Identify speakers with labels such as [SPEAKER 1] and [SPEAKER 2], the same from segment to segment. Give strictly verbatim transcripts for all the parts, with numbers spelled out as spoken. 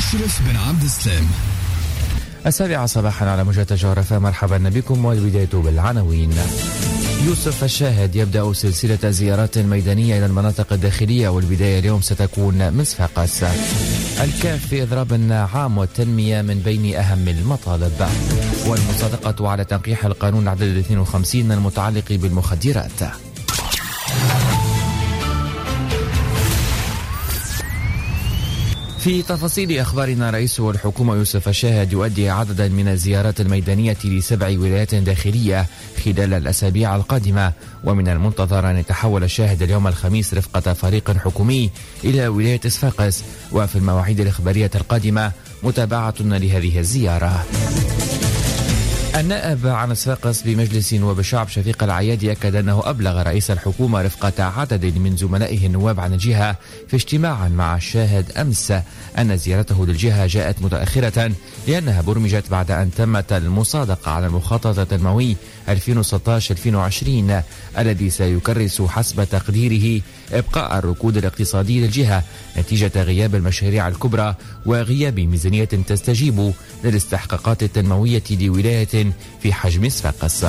[SPEAKER 1] أشرف بن عبد السلام.
[SPEAKER 2] السابعة صباحا على موجات جغرافيا، مرحبا بكم والبداية بالعناوين. يوسف الشاهد يبدأ سلسلة زيارات ميدانية إلى المناطق الداخلية، والبداية اليوم ستكون من صفاقس. الكاف في إضراب عام والتنمية من بين أهم المطالب، والمصادقة على تنقيح القانون عدد اثنين وخمسين المتعلق بالمخدرات. في تفاصيل أخبارنا، رئيس الحكومة يوسف الشاهد يؤدي عددا من الزيارات الميدانية لسبع ولايات داخلية خلال الأسابيع القادمة، ومن المنتظر أن يتحول الشاهد اليوم الخميس رفقة فريق حكومي إلى ولاية صفاقس، وفي المواعيد الإخبارية القادمة متابعة لهذه الزيارة. النائب عن صفاقس بمجلس نواب الشعب شفيق العيادي أكد أنه أبلغ رئيس الحكومة رفقة عدد من زملائه النواب عن الجهة في اجتماع مع الشاهد أمس أن زيارته للجهة جاءت متأخرة لأنها برمجت بعد أن تمت المصادقة على المخطط التنموي ألفين وستة عشر ألفين وعشرين الذي سيكرس حسب تقديره إبقاء الركود الاقتصادي للجهة نتيجة غياب المشاريع الكبرى وغياب ميزانية تستجيب للاستحقاقات التنموية لولاية في حجم صفاقس.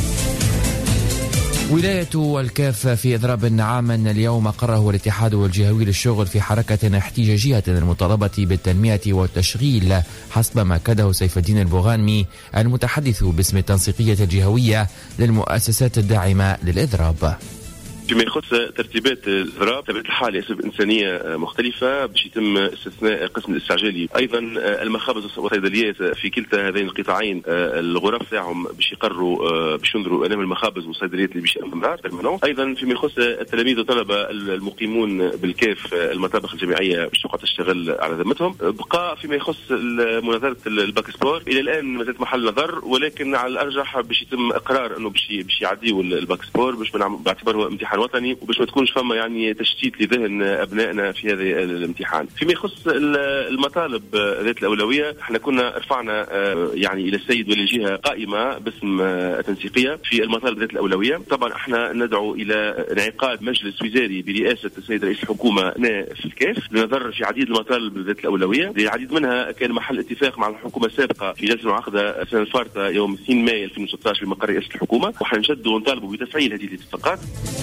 [SPEAKER 2] ولاية الكاف في إضراب عاما اليوم أقره الاتحاد الجهوي للشغل في حركة احتجاجية للمطالبة بالتنمية والتشغيل حسب ما أكده سيف الدين البوغانمي المتحدث باسم التنسيقية الجهوية للمؤسسات الداعمة للإضراب.
[SPEAKER 3] فيما يخص ترتيبات الإضراب بطبيعة الحال لأسباب إنسانية مختلفة باش يتم استثناء القسم الاستعجالي. أيضا المخابز والصيدليات في كلتا هذين القطاعين الغرف تاعهم باش يقرروا باش ينظروا أمام المخابز والصيدليات اللي باش يأمنوا. أيضا فيما يخص التلاميذ والطلبة المقيمون بالكاف المطابخ الجامعية باش تقعد تشتغل على ذمتهم. بقى فيما يخص مناظرة الباك سبور إلى الآن ما زالت محل نظر، ولكن على الأرجح باش يتم إقرار أنه باش باش يعديوا الباك سبور باش باعتباره امتحان وطني وباش ما تكونش فما يعني تشتيت لذهن ابنائنا في هذا الامتحان. فيما يخص المطالب ذات الاولويه، احنا كنا رفعنا يعني الى السيد ولي الجهه قائمه باسم التنسيقيه في المطالب ذات الاولويه. طبعا احنا ندعو الى انعقاد مجلس وزاري برئاسه السيد رئيس الحكومه في الكاف لنظر في عديد المطالب ذات الاولويه، العديد منها كان محل اتفاق مع الحكومه السابقه في جلسه معقده السنه الفارطه يوم اثنين ماي ألفين وستة عشر بمقر رئاسه الحكومه، وحنشدوا ونطالبوا بتفعيل هذه الاتفاقات.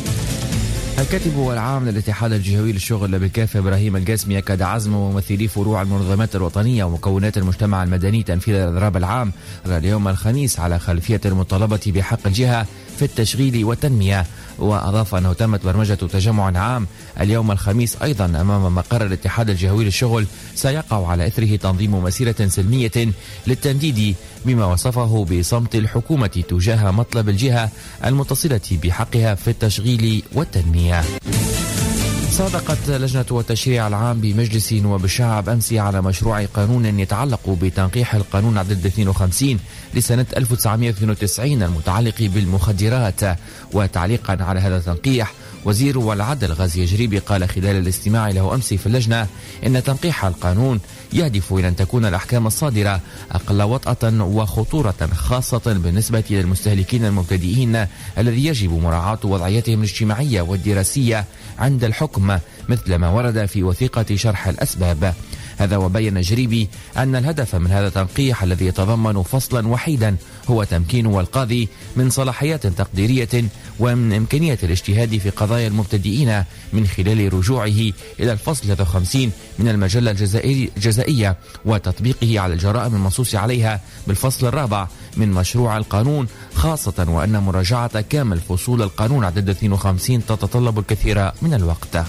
[SPEAKER 2] الكاتب العام للاتحاد الجهوي للشغل بالكاف إبراهيم القاسمي أكد عزم ممثلي فروع المنظمات الوطنية ومكونات المجتمع المدني تنفيذ الإضراب العام اليوم الخميس على خلفية المطالبة بحق الجهة في التشغيل والتنمية، وأضاف أنه تمت برمجة تجمع عام اليوم الخميس أيضا أمام مقر الاتحاد الجهوي للشغل سيقع على إثره تنظيم مسيرة سلمية للتنديد بما وصفه بصمت الحكومة تجاه مطلب الجهة المتصلة بحقها في التشغيل والتنمية. صادقت لجنة التشريع العام بمجلس نواب الشعب أمس على مشروع قانون يتعلق بتنقيح القانون عدد اثنين وخمسين لسنة ألف وتسعمائة واثنين وتسعين المتعلق بالمخدرات. وتعليقا على هذا التنقيح، وزير العدل غازي جريبي قال خلال الاستماع له أمس في اللجنة إن تنقيح القانون يهدف إلى أن تكون الأحكام الصادرة أقل وطأة وخطورة، خاصة بالنسبة للمستهلكين المبتدئين الذي يجب مراعاة وضعيتهم الاجتماعية والدراسية عند الحكم مثل ما ورد في وثيقة شرح الأسباب. هذا وبين جريبي أن الهدف من هذا التنقيح الذي يتضمن فصلا وحيدا هو تمكين القاضي من صلاحيات تقديرية ومن إمكانية الاجتهاد في قضايا المبتدئين من خلال رجوعه إلى الفصل ثلاثة وخمسين من المجلة الجزائية وتطبيقه على الجرائم المنصوص عليها بالفصل الرابع من مشروع القانون، خاصة وأن مراجعة كامل فصول القانون عدد اثنين وخمسين تتطلب الكثير من الوقت.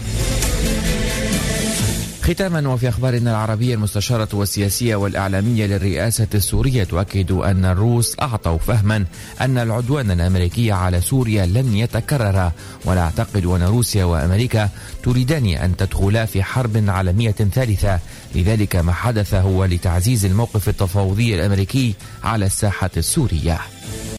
[SPEAKER 2] ختاما، وفي أخبارنا العربية، المستشارة والسياسية والإعلامية للرئاسة السورية تؤكد أن الروس أعطوا فهما أن العدوان الأمريكي على سوريا لن يتكرر، ولا أعتقد أن روسيا وأمريكا تريدان أن تدخلا في حرب عالمية ثالثة، لذلك ما حدث هو لتعزيز الموقف التفاوضي الأمريكي على الساحة السورية.